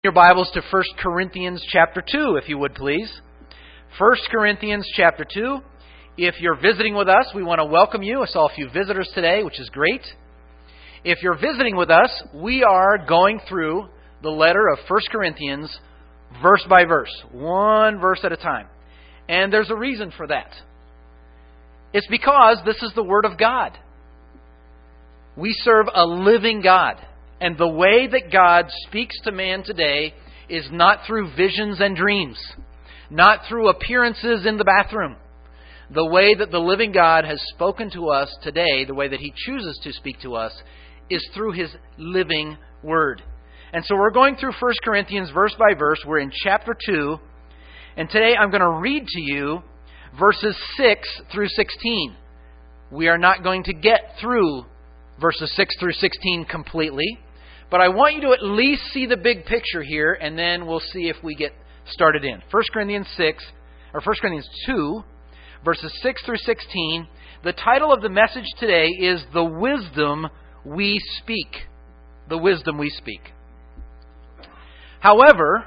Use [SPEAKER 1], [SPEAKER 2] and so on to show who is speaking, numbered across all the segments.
[SPEAKER 1] Your Bibles to 1 Corinthians chapter 2, if you would please. 1 Corinthians chapter 2. If you're visiting with us, we want to welcome you. I saw a few visitors today, which is great. If you're visiting with us, we are going through the letter of 1 Corinthians verse by verse, one verse at a time. And there's a reason for that. It's because this is the Word of God. We serve a living God. And the way that God speaks to man today is not through visions and dreams, not through appearances in the bathroom. The way that the living God has spoken to us today, the way that He chooses to speak to us, is through His living Word. And so we're going through 1 Corinthians verse by verse. We're in chapter 2. And today I'm going to read to you verses 6 through 16. We are not going to get through verses 6 through 16 completely. But I want you to at least see the big picture here, and then we'll see if we get started in. 1 Corinthians 2, verses 6 through 16. The title of the message today is The Wisdom We Speak. The Wisdom We Speak. However,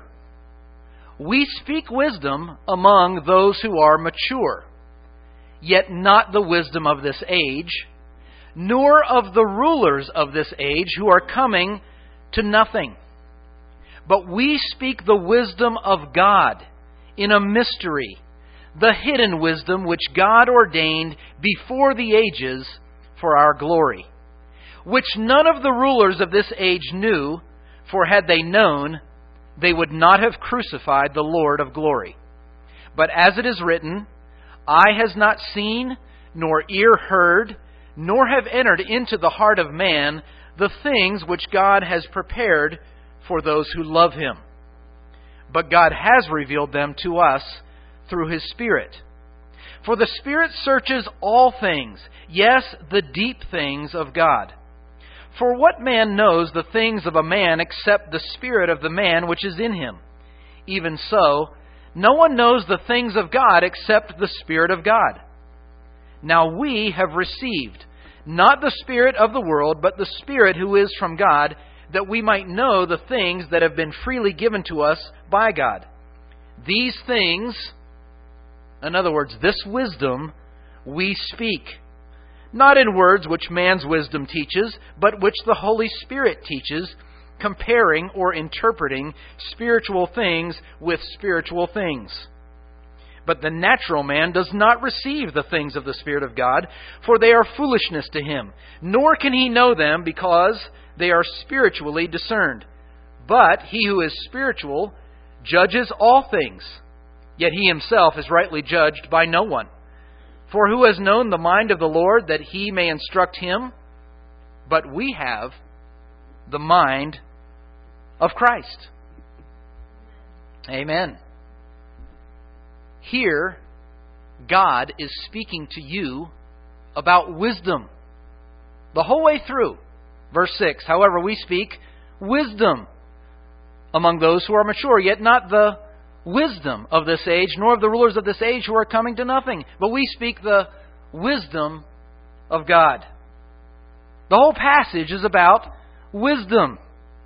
[SPEAKER 1] we speak wisdom among those who are mature, yet not the wisdom of this age, nor of the rulers of this age who are coming to nothing. But we speak the wisdom of God in a mystery, the hidden wisdom which God ordained before the ages for our glory, which none of the rulers of this age knew, for had they known, they would not have crucified the Lord of glory. But as it is written, eye has not seen, nor ear heard, nor have entered into the heart of man the things which God has prepared for those who love Him. But God has revealed them to us through His Spirit. For the Spirit searches all things, yes, the deep things of God. For what man knows the things of a man except the spirit of the man which is in him? Even so, no one knows the things of God except the Spirit of God. Now we have received not the spirit of the world, but the Spirit who is from God, that we might know the things that have been freely given to us by God. These things, in other words, this wisdom, we speak, not in words which man's wisdom teaches, but which the Holy Spirit teaches, comparing or interpreting spiritual things with spiritual things. But the natural man does not receive the things of the Spirit of God, for they are foolishness to him, nor can he know them because they are spiritually discerned. But he who is spiritual judges all things, yet he himself is rightly judged by no one. For who has known the mind of the Lord that he may instruct him? But we have the mind of Christ. Amen. Here, God is speaking to you about wisdom. The whole way through. Verse 6, however, we speak wisdom among those who are mature, yet not the wisdom of this age, nor of the rulers of this age who are coming to nothing. But we speak the wisdom of God. The whole passage is about wisdom.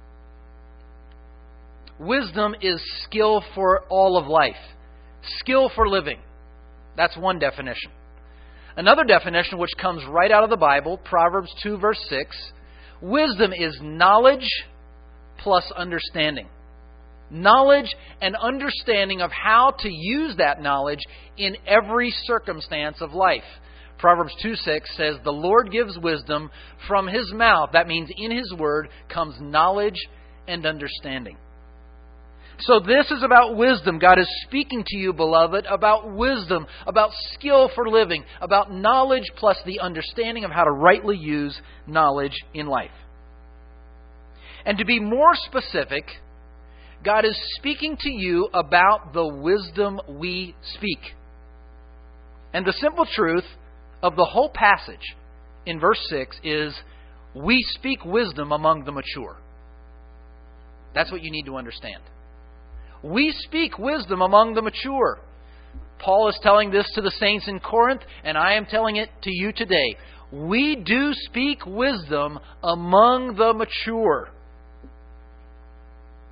[SPEAKER 1] Wisdom is skill for all of life. Skill for living. That's one definition. Another definition, which comes right out of the Bible, Proverbs 2 verse 6, wisdom is knowledge plus understanding. Knowledge and understanding of how to use that knowledge in every circumstance of life. Proverbs 2:6 says, the Lord gives wisdom from His mouth. That means in His word comes knowledge and understanding. So this is about wisdom. God is speaking to you, beloved, about wisdom, about skill for living, about knowledge plus the understanding of how to rightly use knowledge in life. And to be more specific, God is speaking to you about the wisdom we speak. And the simple truth of the whole passage in verse 6 is, we speak wisdom among the mature. That's what you need to understand. We speak wisdom among the mature. Paul is telling this to the saints in Corinth, and I am telling it to you today. We do speak wisdom among the mature.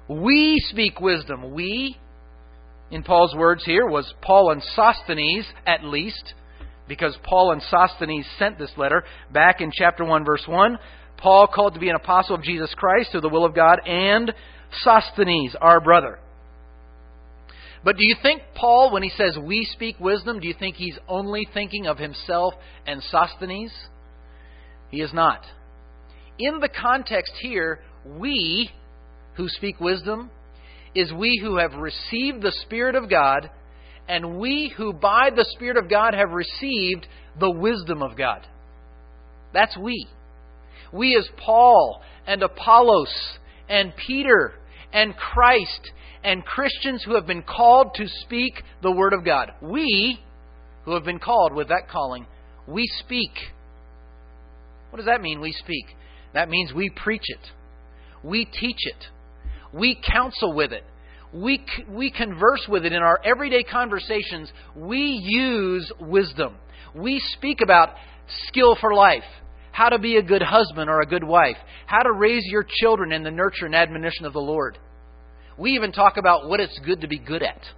[SPEAKER 1] We speak wisdom. We, in Paul's words here, was Paul and Sosthenes at least, because Paul and Sosthenes sent this letter back in chapter 1, verse 1. Paul, called to be an apostle of Jesus Christ through the will of God, and Sosthenes, our brother. But do you think Paul, when he says we speak wisdom, do you think he's only thinking of himself and Sosthenes? He is not. In the context here, we who speak wisdom is we who have received the Spirit of God, and we who by the Spirit of God have received the wisdom of God. That's we. We as Paul and Apollos and Peter and Christ and Christians who have been called to speak the Word of God. We who have been called with that calling, we speak. What does that mean, we speak? That means we preach it. We teach it. We counsel with it. We converse with it in our everyday conversations. We use wisdom. We speak about skill for life, how to be a good husband or a good wife, how to raise your children in the nurture and admonition of the Lord. We even talk about what it's good to be good at.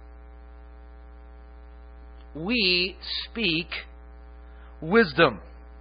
[SPEAKER 1] We speak wisdom.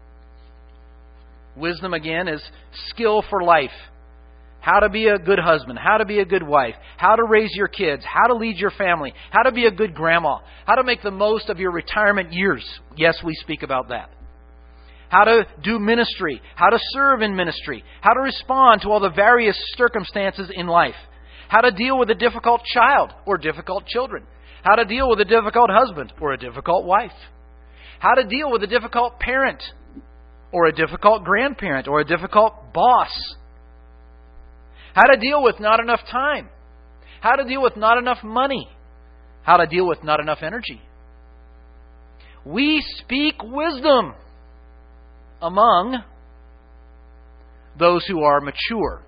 [SPEAKER 1] Wisdom, again, is skill for life. How to be a good husband, how to be a good wife, how to raise your kids, how to lead your family, how to be a good grandma, how to make the most of your retirement years. Yes, we speak about that. How to do ministry, how to serve in ministry, how to respond to all the various circumstances in life, how to deal with a difficult child or difficult children, how to deal with a difficult husband or a difficult wife, how to deal with a difficult parent or a difficult grandparent or a difficult boss, how to deal with not enough time, how to deal with not enough money, how to deal with not enough energy. We speak wisdom among those who are mature.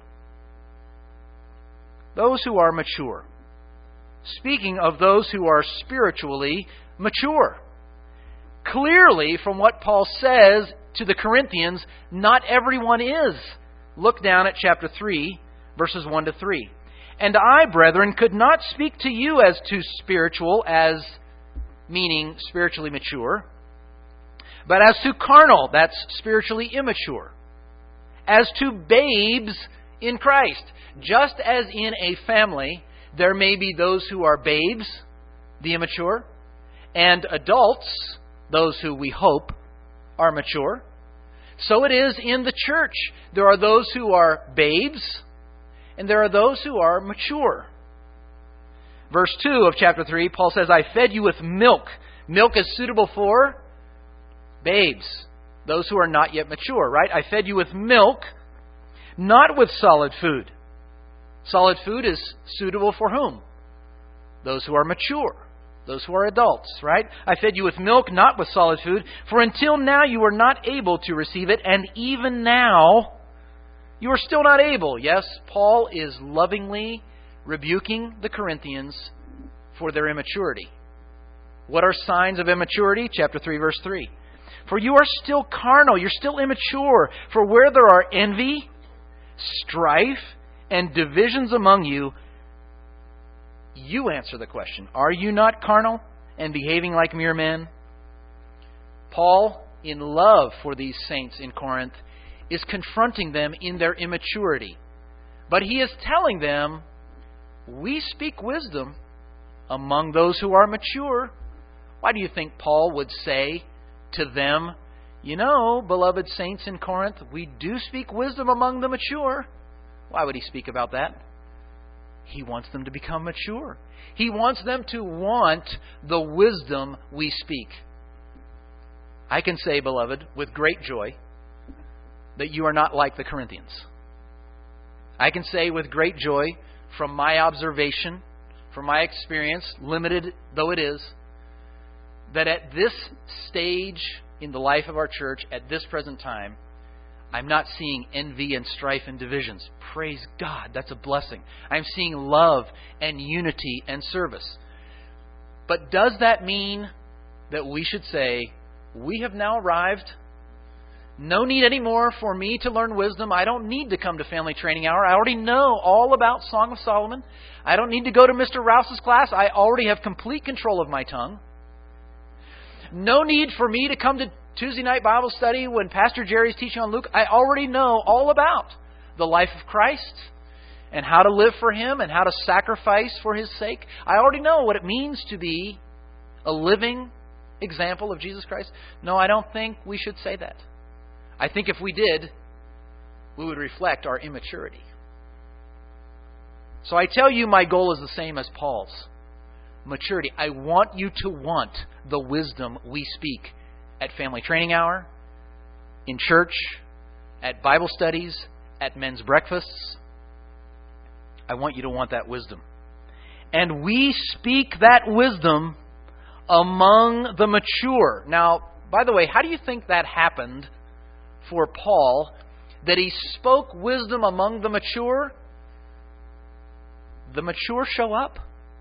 [SPEAKER 1] Those who are mature. Speaking of those who are spiritually mature. Clearly, from what Paul says to the Corinthians, not everyone is. Look down at chapter 3, verses 1 to 3. And I, brethren, could not speak to you as to spiritual, as meaning spiritually mature, but as to carnal, that's spiritually immature, as to babes in Christ. Just as in a family, there may be those who are babes, the immature, and adults, those who we hope are mature. So it is in the church. There are those who are babes, and there are those who are mature. Verse 2 of chapter 3, Paul says, I fed you with milk. Milk is suitable for babes, those who are not yet mature, right? I fed you with milk, not with solid food. Solid food is suitable for whom? Those who are mature, those who are adults, right? I fed you with milk, not with solid food, for until now you were not able to receive it, and even now you are still not able. Yes, Paul is lovingly rebuking the Corinthians for their immaturity. What are signs of immaturity? Chapter 3, verse 3. For you are still carnal, you're still immature. For where there are envy, strife, and divisions among you, you answer the question, are you not carnal and behaving like mere men? Paul, in love for these saints in Corinth, is confronting them in their immaturity. But he is telling them, we speak wisdom among those who are mature. Why do you think Paul would say to them, you know, beloved saints in Corinth, we do speak wisdom among the mature? Why would he speak about that? He wants them to become mature. He wants them to want the wisdom we speak. I can say, beloved, with great joy, that you are not like the Corinthians. I can say with great joy, from my observation, from my experience, limited though it is, that at this stage in the life of our church, at this present time, I'm not seeing envy and strife and divisions. Praise God, that's a blessing. I'm seeing love and unity and service. But does that mean that we should say, we have now arrived? No need anymore for me to learn wisdom. I don't need to come to Family Training Hour. I already know all about Song of Solomon. I don't need to go to Mr. Rouse's class. I already have complete control of my tongue. No need for me to come to Tuesday night Bible study when Pastor Jerry's teaching on Luke. I already know all about the life of Christ and how to live for Him and how to sacrifice for His sake. I already know what it means to be a living example of Jesus Christ. No, I don't think we should say that. I think if we did, we would reflect our immaturity. So I tell you, my goal is the same as Paul's. Maturity. I want you to want the wisdom we speak at Family Training Hour, in church, at Bible studies, at men's breakfasts. I want you to want that wisdom. And we speak that wisdom among the mature. Now, by the way, how do you think that happened for Paul, that he spoke wisdom among the mature? The mature show up.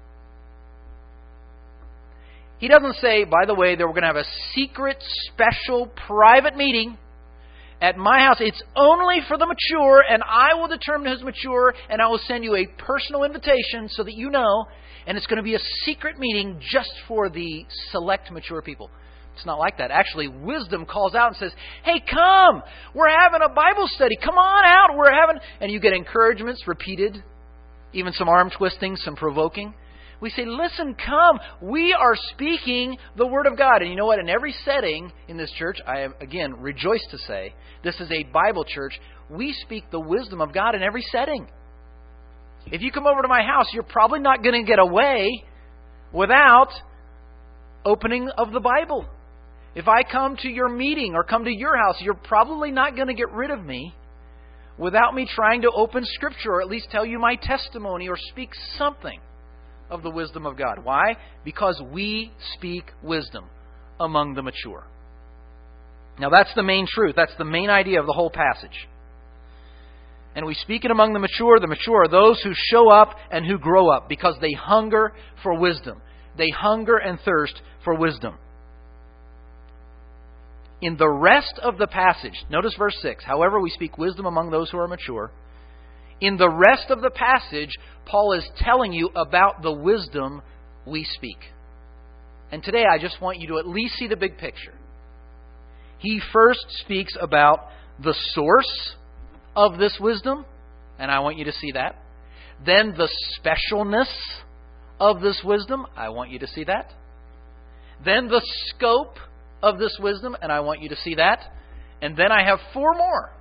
[SPEAKER 1] He doesn't say, by the way, that we're going to have a secret, special, private meeting at my house. It's only for the mature, and I will determine who's mature, and I will send you a personal invitation so that you know, and it's going to be a secret meeting just for the select mature people. It's not like that. Actually, wisdom calls out and says, hey, come! We're having a Bible study. Come on out. And you get encouragements repeated, even some arm twisting, some provoking. We say, listen, come. We are speaking the Word of God. And you know what? In every setting in this church, I am, again, rejoiced to say, this is a Bible church. We speak the wisdom of God in every setting. If you come over to my house, you're probably not going to get away without opening of the Bible. If I come to your meeting or come to your house, you're probably not going to get rid of me without me trying to open Scripture or at least tell you my testimony or speak something of the wisdom of God. Why? Because we speak wisdom among the mature. Now that's the main truth. That's the main idea of the whole passage. And we speak it among the mature. The mature are those who show up and who grow up because they hunger for wisdom. They hunger and thirst for wisdom. In the rest of the passage, notice verse 6, however we speak wisdom among those who are mature. In the rest of the passage, Paul is telling you about the wisdom we speak. And today I just want you to at least see the big picture. He first speaks about the source of this wisdom, and I want you to see that. Then the specialness of this wisdom, I want you to see that. Then the scope of this wisdom, and I want you to see that. And then I have four more.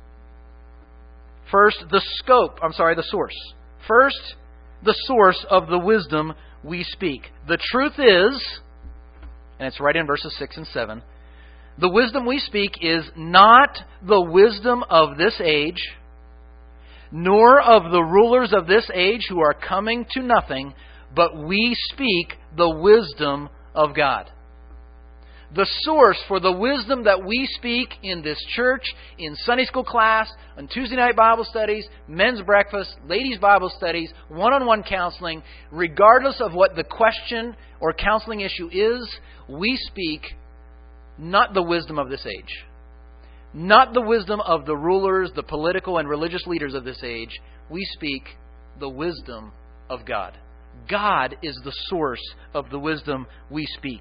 [SPEAKER 1] First, the source. First, the source of the wisdom we speak. The truth is, and it's right in verses 6 and 7, the wisdom we speak is not the wisdom of this age, nor of the rulers of this age who are coming to nothing, but we speak the wisdom of God. The source for the wisdom that we speak in this church, in Sunday school class, on Tuesday night Bible studies, men's breakfast, ladies' Bible studies, one-on-one counseling, regardless of what the question or counseling issue is, we speak not the wisdom of this age, not the wisdom of the rulers, the political and religious leaders of this age. We speak the wisdom of God. God is the source of the wisdom we speak.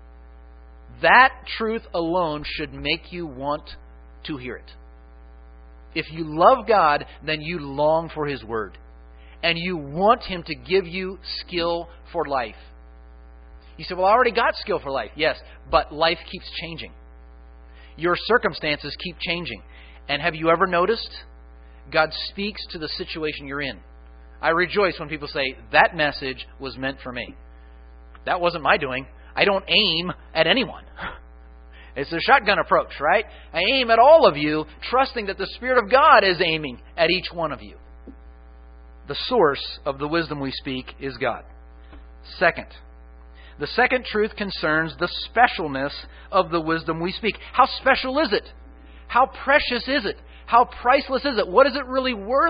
[SPEAKER 1] That truth alone should make you want to hear it. If you love God, then you long for His Word. And you want Him to give you skill for life. You say, well, I already got skill for life. Yes, but life keeps changing. Your circumstances keep changing. And have you ever noticed? God speaks to the situation you're in. I rejoice when people say, that message was meant for me. That wasn't my doing. I don't aim at anyone. It's a shotgun approach, right? I aim at all of you, trusting that the Spirit of God is aiming at each one of you. The source of the wisdom we speak is God. Second, the second truth concerns the specialness of the wisdom we speak. How special is it? How precious is it? How priceless is it? What is it really worth?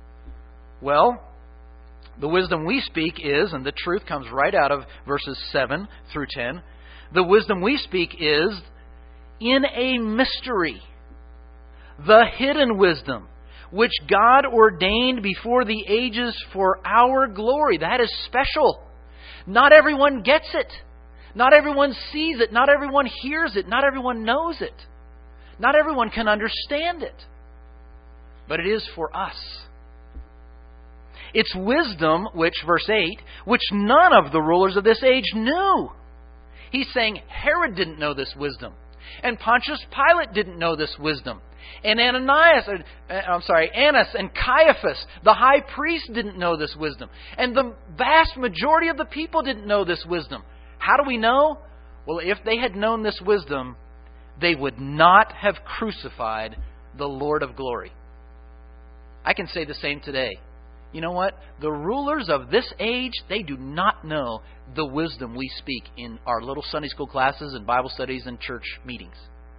[SPEAKER 1] Well, the wisdom we speak is, and the truth comes right out of verses 7 through 10, the wisdom we speak is in a mystery. the hidden wisdom, which God ordained before the ages for our glory. That is special. Not everyone gets it. Not everyone sees it. Not everyone hears it. Not everyone knows it. Not everyone can understand it. But it is for us. It's wisdom, which, verse 8, which none of the rulers of this age knew. He's saying Herod didn't know this wisdom. And Pontius Pilate didn't know this wisdom. And Annas and Caiaphas, the high priest, didn't know this wisdom. And the vast majority of the people didn't know this wisdom. How do we know? Well, if they had known this wisdom, they would not have crucified the Lord of glory. I can say the same today. You know what? The rulers of this age, they do not know the wisdom we speak in our little Sunday school classes and Bible studies and church meetings.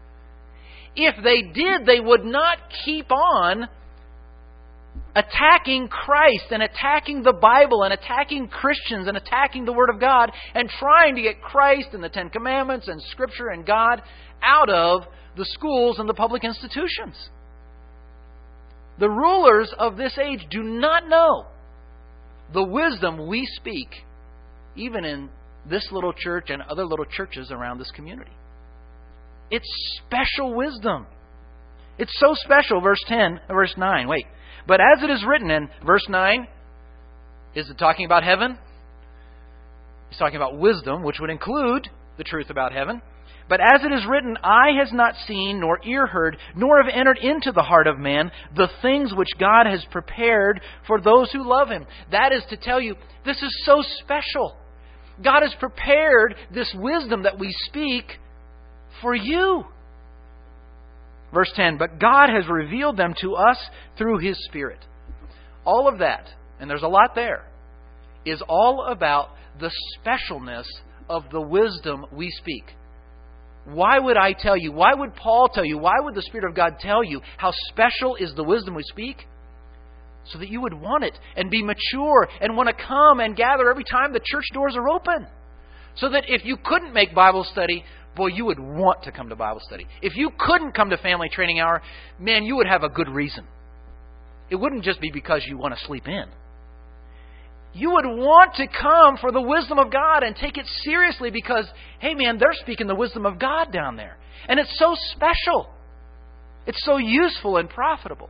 [SPEAKER 1] If they did, they would not keep on attacking Christ and attacking the Bible and attacking Christians and attacking the Word of God and trying to get Christ and the Ten Commandments and Scripture and God out of the schools and the public institutions. The rulers of this age do not know the wisdom we speak, even in this little church and other little churches around this community. It's special wisdom. It's so special. Verse 9. Wait. But as it is written in verse 9, is it talking about heaven? He's talking about wisdom, which would include the truth about heaven. But as it is written, eye has not seen, nor ear heard, nor have entered into the heart of man the things which God has prepared for those who love Him. That is to tell you, this is so special. God has prepared this wisdom that we speak for you. Verse 10, but God has revealed them to us through His Spirit. All of that, and there's a lot there, is all about the specialness of the wisdom we speak. Why would I tell you? Why would Paul tell you? Why would the Spirit of God tell you how special is the wisdom we speak? So that you would want it and be mature and want to come and gather every time the church doors are open. So that if you couldn't make Bible study, boy, you would want to come to Bible study. If you couldn't come to Family Training Hour, man, you would have a good reason. It wouldn't just be because you want to sleep in. You would want to come for the wisdom of God and take it seriously because, hey man, they're speaking the wisdom of God down there. And it's so special. It's so useful and profitable.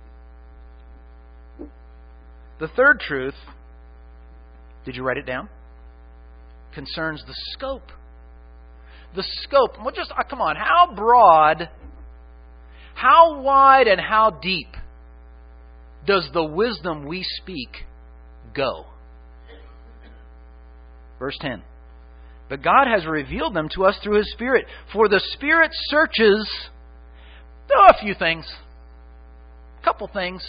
[SPEAKER 1] The third truth, did you write it down? Concerns the scope. The scope. Well, just, come on, how broad, how wide, and how deep does the wisdom we speak go? Verse 10. But God has revealed them to us through His Spirit. For the Spirit searches a few things. A couple things.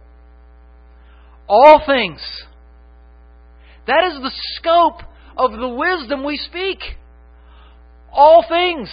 [SPEAKER 1] All things. That is the scope of the wisdom we speak. All things.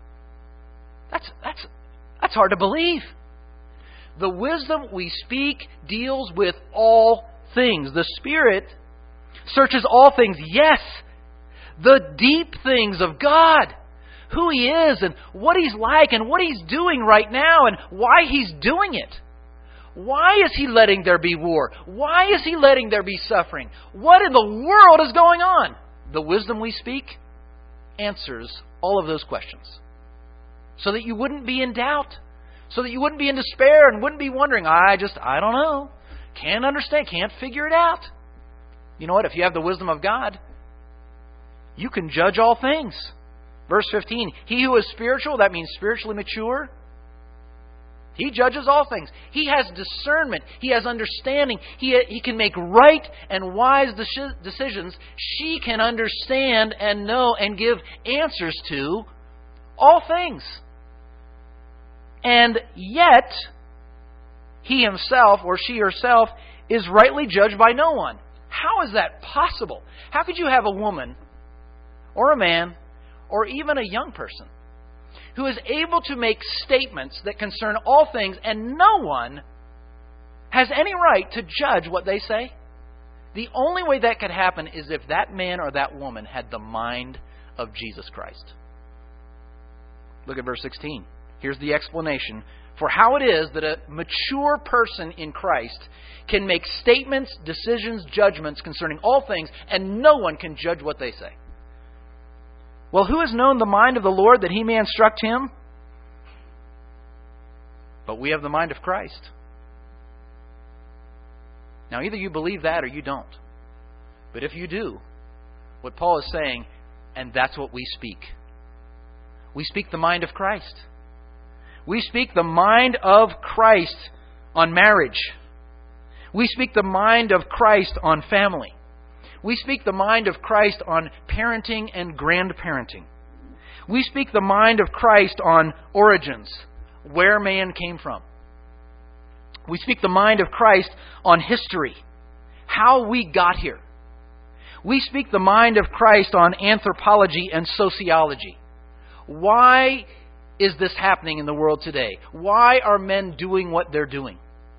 [SPEAKER 1] That's hard to believe. The wisdom we speak deals with all things. The Spirit searches all things. Yes, the deep things of God. Who He is and what He's like and what He's doing right now and why He's doing it. Why is He letting there be war? Why is He letting there be suffering? What in the world is going on? The wisdom we speak answers all of those questions. So that you wouldn't be in doubt. So that you wouldn't be in despair and wouldn't be wondering, I don't know. Can't understand, can't figure it out. You know what? If you have the wisdom of God, you can judge all things. Verse 15, he who is spiritual, that means spiritually mature, he judges all things. He has discernment. He has understanding. He can make right and wise decisions. She can understand and know and give answers to all things. And yet, he himself or she herself is rightly judged by no one. How is that possible? How could you have a woman or a man or even a young person who is able to make statements that concern all things and no one has any right to judge what they say? The only way that could happen is if that man or that woman had the mind of Jesus Christ. Look at verse 16. Here's the explanation for how it is that a mature person in Christ can make statements, decisions, judgments concerning all things, and no one can judge what they say. Well, who has known the mind of the Lord that he may instruct him? But we have the mind of Christ. Now, either you believe that or you don't. But if you do, what Paul is saying, and that's what we speak. We speak the mind of Christ. We speak the mind of Christ on marriage. We speak the mind of Christ on family. We speak the mind of Christ on parenting and grandparenting. We speak the mind of Christ on origins, where man came from. We speak the mind of Christ on history, how we got here. We speak the mind of Christ on anthropology and sociology. Why is this happening in the world today? Why are men doing what they're doing?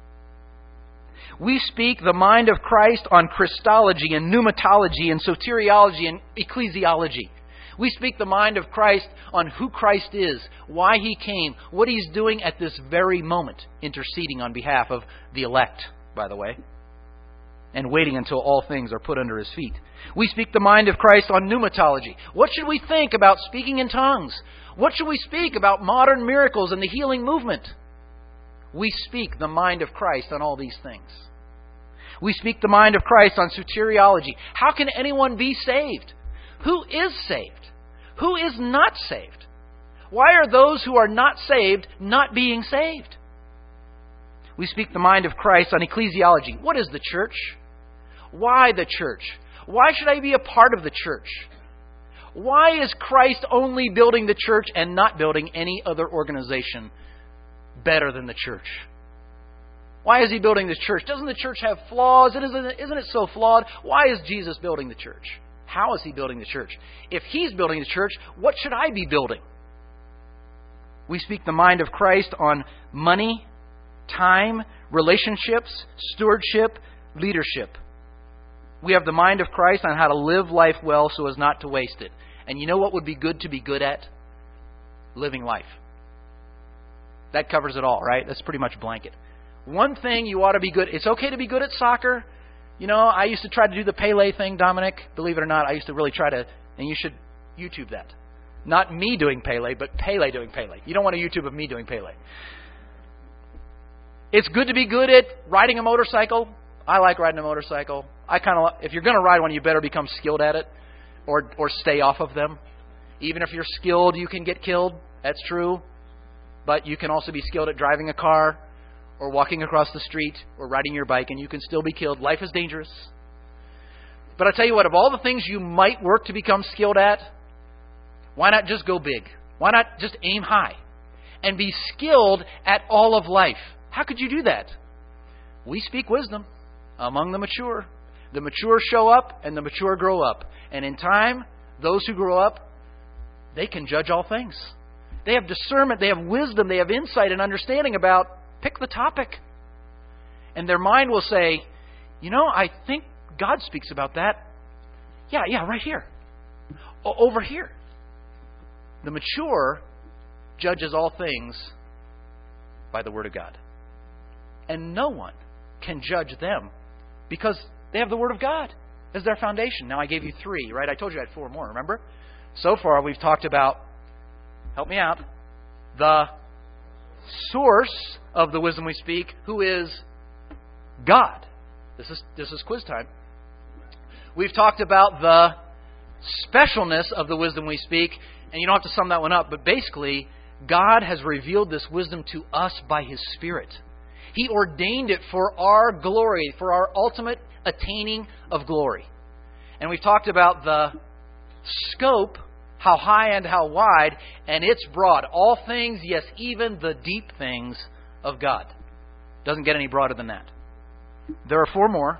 [SPEAKER 1] We speak the mind of Christ on Christology and pneumatology and soteriology and ecclesiology. We speak the mind of Christ on who Christ is, why he came, what he's doing at this very moment, interceding on behalf of the elect, by the way, and waiting until all things are put under his feet. We speak the mind of Christ on pneumatology. What should we think about speaking in tongues? What should we speak about modern miracles and the healing movement? We speak the mind of Christ on all these things. We speak the mind of Christ on soteriology. How can anyone be saved? Who is saved? Who is not saved? Why are those who are not saved not being saved? We speak the mind of Christ on ecclesiology. What is the church? Why the church? Why should I be a part of the church? Why is Christ only building the church and not building any other organization better than the church? Why is he building the church? Doesn't the church have flaws? Isn't it so flawed? Why is Jesus building the church? How is he building the church? If he's building the church, what should I be building? We speak the mind of Christ on money, time, relationships, stewardship, leadership. We have the mind of Christ on how to live life well so as not to waste it. And you know what would be good to be good at? Living life. That covers it all, right? That's pretty much blanket. One thing you ought to be good. It's okay to be good at soccer. You know, I used to try to do the Pele thing, Dominic. Believe it or not, I used to really try to, and you should YouTube that. Not me doing Pele, but Pele doing Pele. You don't want a YouTube of me doing Pele. It's good to be good at riding a motorcycle. I like riding a motorcycle. If you're going to ride one, you better become skilled at it or stay off of them. Even if you're skilled, you can get killed. That's true. But you can also be skilled at driving a car or walking across the street or riding your bike, and you can still be killed. Life is dangerous. But I tell you what, of all the things you might work to become skilled at, why not just go big? Why not just aim high and be skilled at all of life? How could you do that? We speak wisdom among the mature. The mature show up and the mature grow up. And in time, those who grow up, they can judge all things. They have discernment, they have wisdom, they have insight and understanding about, pick the topic. And their mind will say, you know, I think God speaks about that. Yeah, right here. Over here. The mature judges all things by the Word of God. And no one can judge them because they have the Word of God as their foundation. Now, I gave you 3, right? I told you I had 4 more, remember? So far, we've talked about, help me out, the source of the wisdom we speak, who is God. This is quiz time. We've talked about the specialness of the wisdom we speak, and you don't have to sum that one up, but basically, God has revealed this wisdom to us by His Spirit. He ordained it for our glory, for our ultimate attaining of glory. And we've talked about the scope, how high and how wide, and it's broad. All things, yes, even the deep things of God. Doesn't get any broader than that. There are 4 more.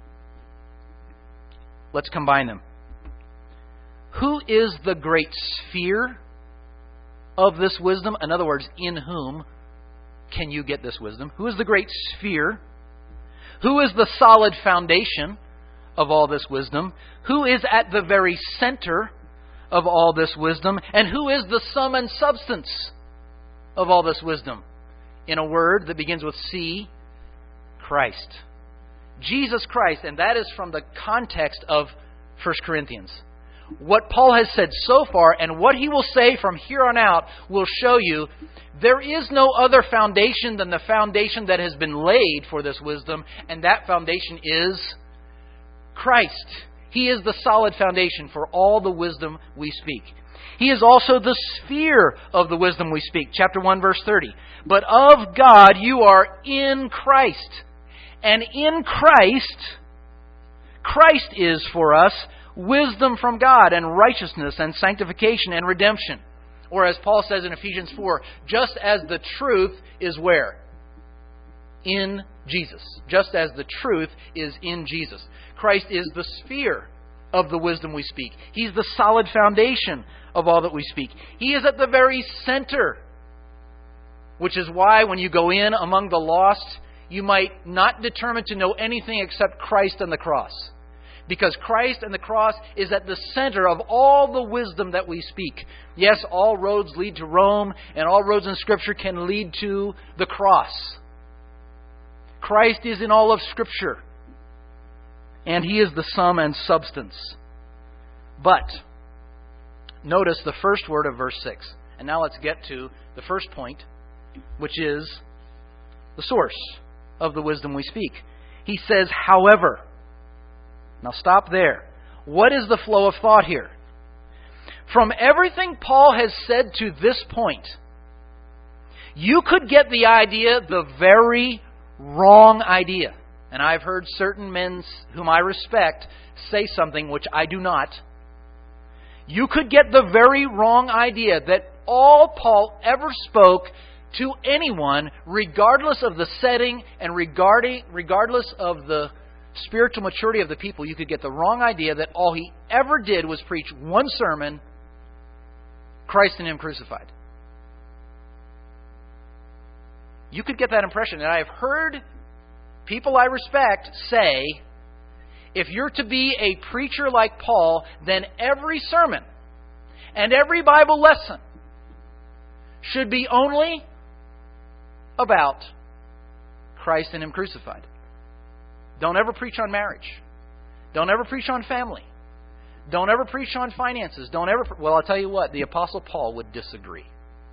[SPEAKER 1] Let's combine them. Who is the great sphere of this wisdom? In other words, in whom can you get this wisdom? Who is the great sphere? Who is the solid foundation of all this wisdom? Who is at the very center of all this wisdom? And who is the sum and substance of all this wisdom? in a word that begins with C, Christ. Jesus Christ, and that is from the context of 1 Corinthians. What Paul has said so far and what he will say from here on out will show you there is no other foundation than the foundation that has been laid for this wisdom, and that foundation is Christ. He is the solid foundation for all the wisdom we speak. He is also the sphere of the wisdom we speak. Chapter 1, verse 30. But of God you are in Christ. And in Christ, Christ is for us wisdom from God and righteousness and sanctification and redemption. Or as Paul says in Ephesians 4, just as the truth is where? In Jesus. Just as the truth is in Jesus. Christ is the sphere of the wisdom we speak. He's the solid foundation of all that we speak. He is at the very center. Which is why when you go in among the lost, you might not determine to know anything except Christ and the cross. Because Christ and the cross is at the center of all the wisdom that we speak. Yes, all roads lead to Rome, and all roads in Scripture can lead to the cross. Christ is in all of Scripture. And He is the sum and substance. But, notice the first word of verse 6. And now let's get to the first point, which is the source of the wisdom we speak. He says, however. Now stop there. What is the flow of thought here? From everything Paul has said to this point, you could get the idea, the very wrong idea. And I've heard certain men whom I respect say something which I do not. You could get the very wrong idea that all Paul ever spoke to anyone, regardless of the setting and regardless of the spiritual maturity of the people, you could get the wrong idea that all he ever did was preach one sermon, Christ and Him crucified. You could get that impression. And I have heard people I respect say, if you're to be a preacher like Paul, then every sermon and every Bible lesson should be only about Christ and Him crucified. Don't ever preach on marriage. Don't ever preach on family. Don't ever preach on finances. Well, I'll tell you what, the Apostle Paul would disagree.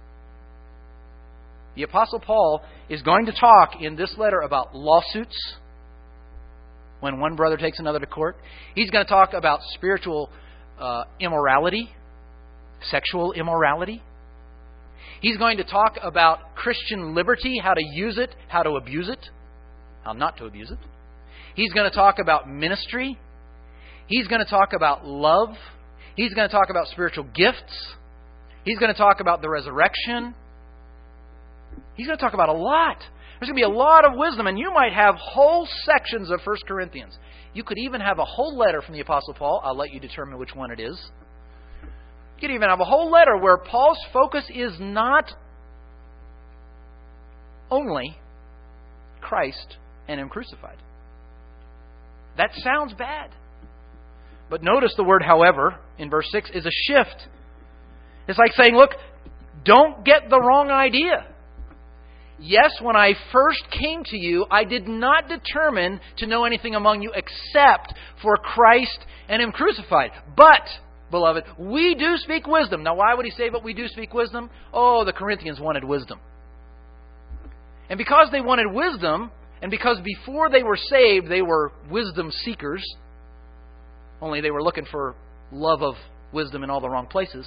[SPEAKER 1] The Apostle Paul is going to talk in this letter about lawsuits, when one brother takes another to court. He's going to talk about spiritual immorality, sexual immorality. He's going to talk about Christian liberty, how to use it, how to abuse it, how not to abuse it. He's going to talk about ministry. He's going to talk about love. He's going to talk about spiritual gifts. He's going to talk about the resurrection. He's going to talk about a lot. There's going to be a lot of wisdom, and you might have whole sections of 1 Corinthians. You could even have a whole letter from the Apostle Paul. I'll let you determine which one it is. You could even have a whole letter where Paul's focus is not only Christ and Him crucified. That sounds bad. But notice the word however in verse 6 is a shift. It's like saying, look, don't get the wrong idea. Yes, when I first came to you, I did not determine to know anything among you except for Christ and Him crucified. But, beloved, we do speak wisdom. Now, why would he say, but we do speak wisdom? Oh, the Corinthians wanted wisdom. And because they wanted wisdom, and because before they were saved, they were wisdom seekers, only they were looking for love of wisdom in all the wrong places,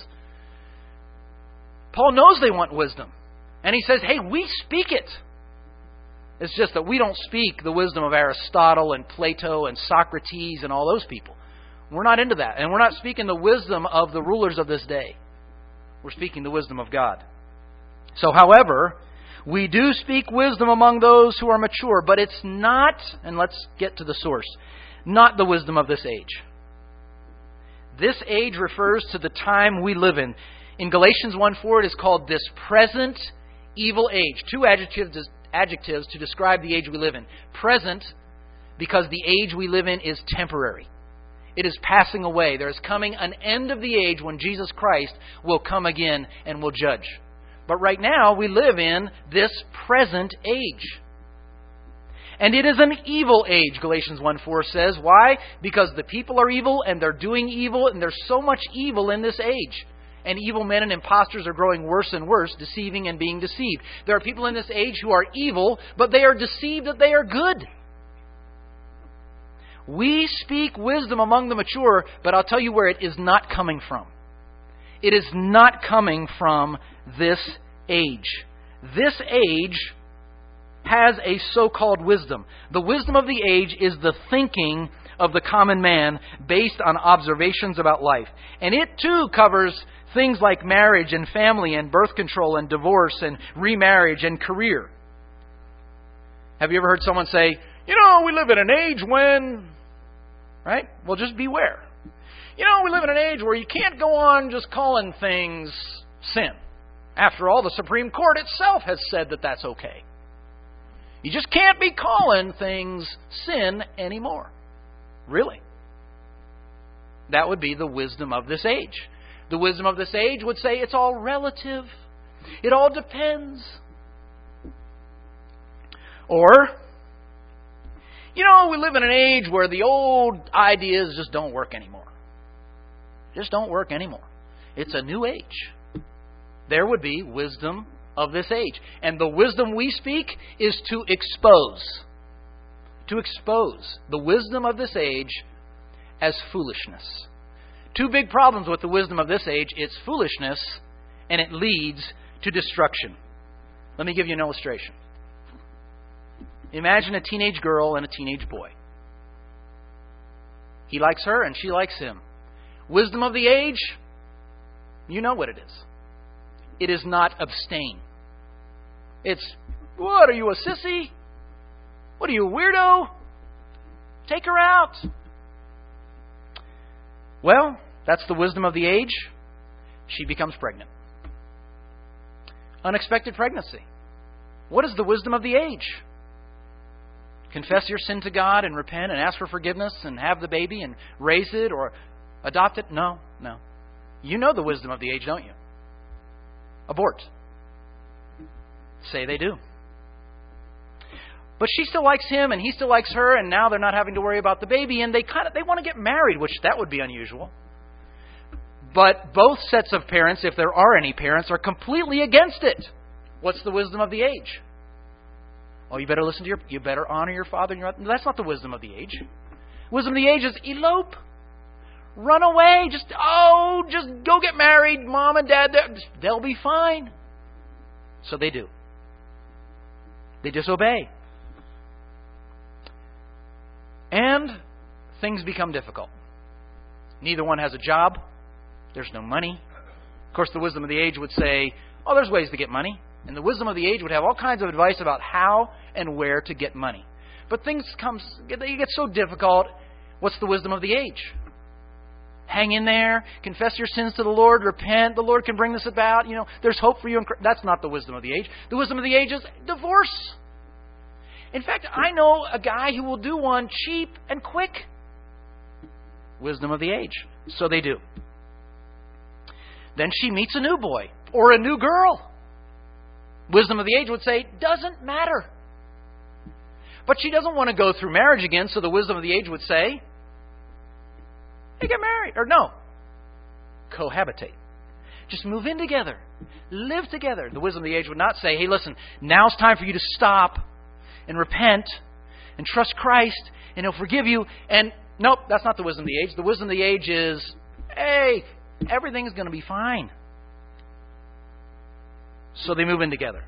[SPEAKER 1] Paul knows they want wisdom. And he says, hey, we speak it. It's just that we don't speak the wisdom of Aristotle and Plato and Socrates and all those people. We're not into that. And we're not speaking the wisdom of the rulers of this day. We're speaking the wisdom of God. So, however, we do speak wisdom among those who are mature, but it's not, and let's get to the source, not the wisdom of this age. This age refers to the time we live in. In Galatians 1:4, it is called this present evil age. Two adjectives to describe the age we live in. Present, because the age we live in is temporary. It is passing away. There is coming an end of the age when Jesus Christ will come again and will judge. But right now, we live in this present age. And it is an evil age, Galatians 1:4 says. Why? Because the people are evil, and they're doing evil, and there's so much evil in this age. And evil men and impostors are growing worse and worse, deceiving and being deceived. There are people in this age who are evil, but they are deceived that they are good. We speak wisdom among the mature, but I'll tell you where it is not coming from. It is not coming from this age. This age has a so-called wisdom. The wisdom of the age is the thinking of the common man based on observations about life. And it too covers things like marriage and family and birth control and divorce and remarriage and career. Have you ever heard someone say, we live in an age when... Right? Well, just beware. We live in an age where you can't go on just calling things sin. After all, the Supreme Court itself has said that that's okay. You just can't be calling things sin anymore. Really? That would be the wisdom of this age. The wisdom of this age would say it's all relative. It all depends. Or, we live in an age where the old ideas just don't work anymore. Just don't work anymore. It's a new age. There would be wisdom of this age. And the wisdom we speak is to expose. To expose the wisdom of this age as foolishness. Two big problems with the wisdom of this age. It's foolishness, and it leads to destruction. Let me give you an illustration. Imagine a teenage girl and a teenage boy. He likes her and she likes him. Wisdom of the age, you know what it is. It is not abstain. It's, what, are you a sissy? What, are you a weirdo? Take her out. Well, that's the wisdom of the age. She becomes pregnant. Unexpected pregnancy. What is the wisdom of the age? Confess your sin to God and repent and ask for forgiveness and have the baby and raise it or adopt it? No. You know the wisdom of the age, don't you? Abort. Say they do. But she still likes him and he still likes her, and now they're not having to worry about the baby, and they want to get married, which that would be unusual. But both sets of parents, if there are any parents, are completely against it. What's the wisdom of the age? Oh, you better listen to you better honor your father and your mother. That's not the wisdom of the age. Wisdom of the age is elope. Run away. Just go get married. Mom and dad, they'll be fine. So they do. They disobey. And things become difficult. Neither one has a job. There's no money. Of course, the wisdom of the age would say, there's ways to get money. And the wisdom of the age would have all kinds of advice about how and where to get money. But things get so difficult. What's the wisdom of the age? Hang in there. Confess your sins to the Lord. Repent. The Lord can bring this about. There's hope for you. That's not the wisdom of the age. The wisdom of the age is divorce. In fact, I know a guy who will do one cheap and quick. Wisdom of the age. So they do. Then she meets a new boy or a new girl. Wisdom of the age would say, doesn't matter. But she doesn't want to go through marriage again, so the wisdom of the age would say, hey, get married. Or no, cohabitate. Just move in together. Live together. The wisdom of the age would not say, hey, listen, now's time for you to stop and repent and trust Christ and He'll forgive you. And nope, that's not the wisdom of the age. The wisdom of the age is, hey, everything's going to be fine. So they move in together.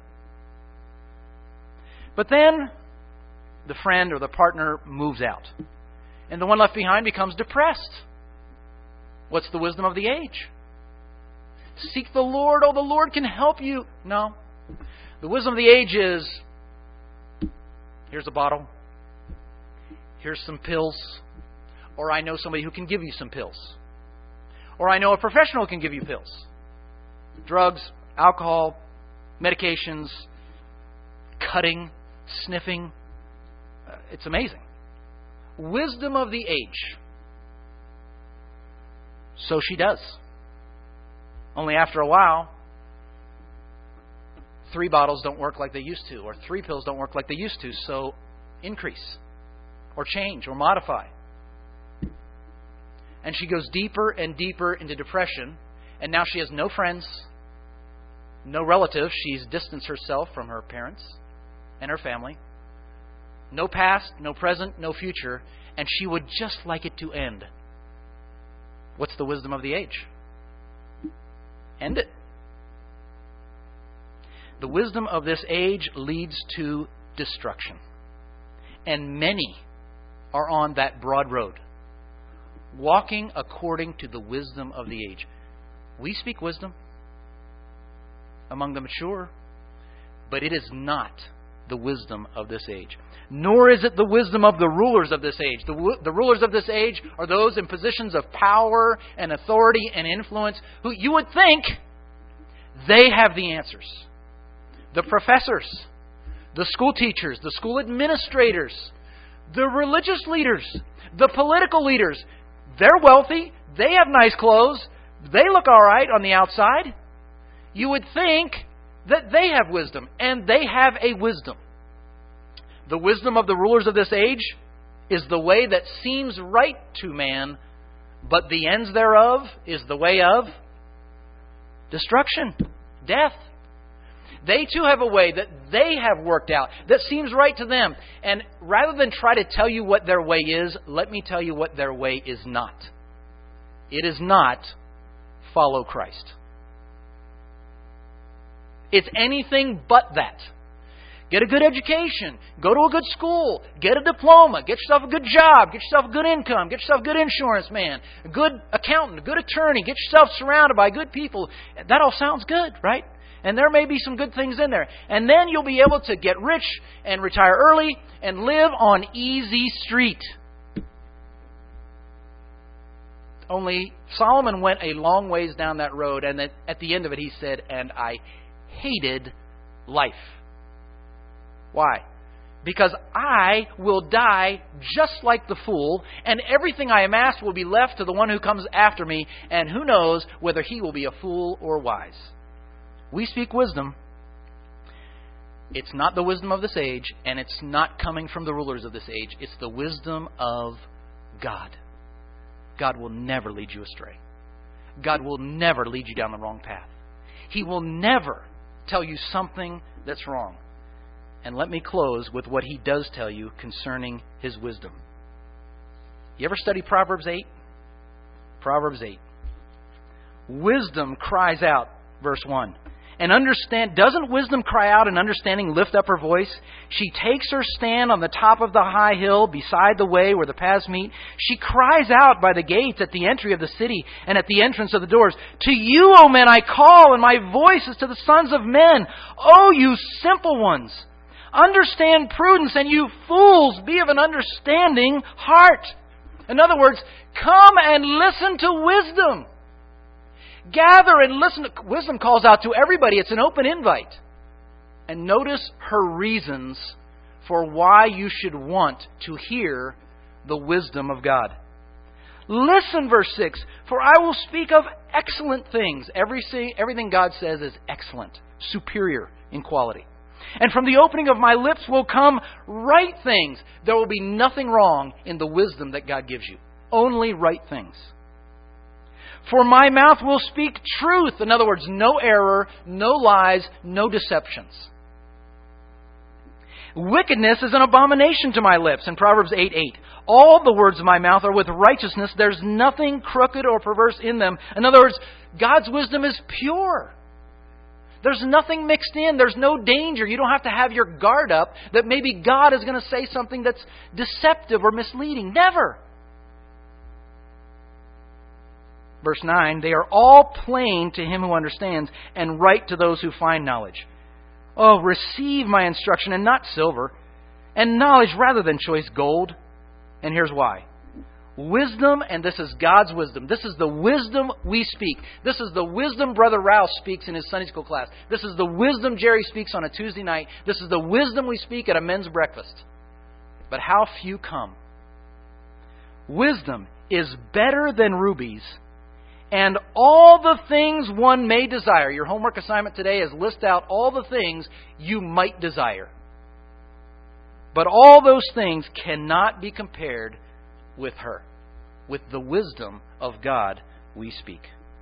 [SPEAKER 1] But then the friend or the partner moves out. And the one left behind becomes depressed. What's the wisdom of the age? Seek the Lord. Oh, the Lord can help you. No. The wisdom of the age is, here's a bottle. Here's some pills. Or I know somebody who can give you some pills. Or I know a professional who can give you pills. Drugs, alcohol, medications, cutting, sniffing. It's amazing. Wisdom of the age. So she does. Only after a while, 3 bottles don't work like they used to, or 3 pills don't work like they used to, so increase, or change, or modify. And she goes deeper and deeper into depression, and now she has no friends, no relatives. She's distanced herself from her parents and her family. No past, no present, no future, and she would just like it to end. What's the wisdom of the age? End it. The wisdom of this age leads to destruction. And many are on that broad road, walking according to the wisdom of the age. We speak wisdom among the mature, but it is not the wisdom of this age. Nor is it the wisdom of the rulers of this age. The rulers of this age are those in positions of power and authority and influence who you would think they have the answers. The professors, the school teachers, the school administrators, the religious leaders, the political leaders. They're wealthy. They have nice clothes. They look all right on the outside. You would think that they have wisdom, and they have a wisdom. The wisdom of the rulers of this age is the way that seems right to man, but the ends thereof is the way of destruction, death. They too have a way that they have worked out that seems right to them. And rather than try to tell you what their way is, let me tell you what their way is not. It is not follow Christ. It's anything but that. Get a good education. Go to a good school. Get a diploma. Get yourself a good job. Get yourself a good income. Get yourself a good insurance man. A good accountant. A good attorney. Get yourself surrounded by good people. That all sounds good, right? And there may be some good things in there. And then you'll be able to get rich and retire early and live on easy street. Only Solomon went a long ways down that road, and at the end of it he said, "And I hated life." Why? Because I will die just like the fool, and everything I amassed will be left to the one who comes after me, and who knows whether he will be a fool or wise. We speak wisdom. It's not the wisdom of this age, and it's not coming from the rulers of this age. It's the wisdom of God. God will never lead you astray. God will never lead you down the wrong path. He will never tell you something that's wrong. And let me close with what he does tell you concerning his wisdom. You ever study Proverbs 8? Proverbs 8. Wisdom cries out, verse 1. And doesn't wisdom cry out and understanding lift up her voice? She takes her stand on the top of the high hill beside the way where the paths meet. She cries out by the gates at the entry of the city and at the entrance of the doors. To you, O men, I call, and my voice is to the sons of men. O you simple ones, understand prudence, and you fools, be of an understanding heart. In other words, come and listen to wisdom. Gather and listen. Wisdom calls out to everybody. It's an open invite. And notice her reasons for why you should want to hear the wisdom of God. Listen, verse 6, for I will speak of excellent things. Everything God says is excellent, superior in quality. And from the opening of my lips will come right things. There will be nothing wrong in the wisdom that God gives you. Only right things. For my mouth will speak truth. In other words, no error, no lies, no deceptions. Wickedness is an abomination to my lips. In Proverbs 8:8. All the words of my mouth are with righteousness. There's nothing crooked or perverse in them. In other words, God's wisdom is pure. There's nothing mixed in. There's no danger. You don't have to have your guard up that maybe God is going to say something that's deceptive or misleading. Never. Verse 9, they are all plain to him who understands, and right to those who find knowledge. Oh, receive my instruction, and not silver, and knowledge rather than choice gold. And here's why. Wisdom, and this is God's wisdom. This is the wisdom we speak. This is the wisdom Brother Rouse speaks in his Sunday school class. This is the wisdom Jerry speaks on a Tuesday night. This is the wisdom we speak at a men's breakfast. But how few come. Wisdom is better than rubies, and all the things one may desire. Your homework assignment today is list out all the things you might desire. But all those things cannot be compared with her, with the wisdom of God we speak.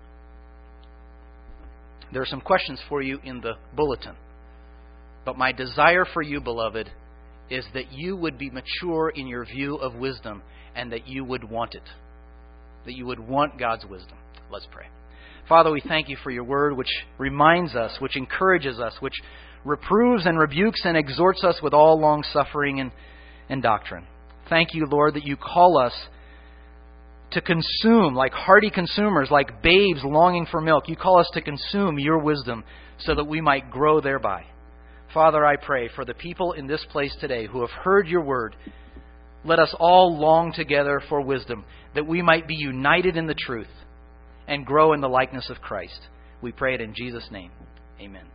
[SPEAKER 1] There are some questions for you in the bulletin. But my desire for you, beloved, is that you would be mature in your view of wisdom and that you would want it. That you would want God's wisdom. Let's pray. Father, we thank you for your word, which reminds us, which encourages us, which reproves and rebukes and exhorts us with all long suffering and doctrine. Thank you, Lord, that you call us to consume like hearty consumers, like babes longing for milk. You call us to consume your wisdom so that we might grow thereby. Father, I pray for the people in this place today who have heard your word. Let us all long together for wisdom, that we might be united in the truth and grow in the likeness of Christ. We pray it in Jesus' name. Amen.